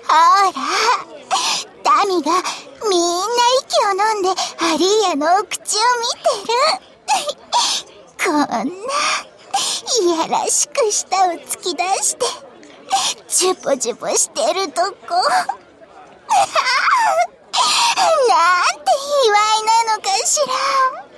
ほら、タミがみんな息を飲んでアリーヤのお口を見てる。こんないやらしく舌を突き出してジュポジュポしてるとこなんて卑猥なのかしら。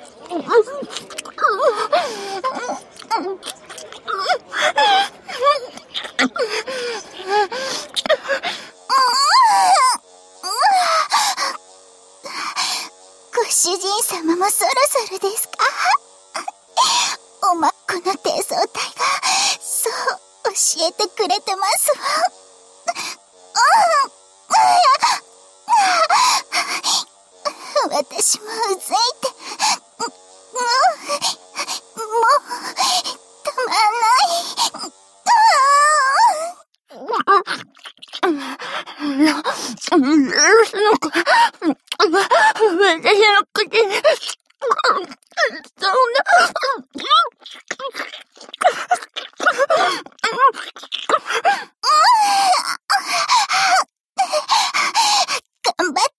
ご主人様もそろそろですか？この低層体がそう教えてくれてますわ。私もうずいてもうたまんない。許すのか、私の口にそんな頑張っ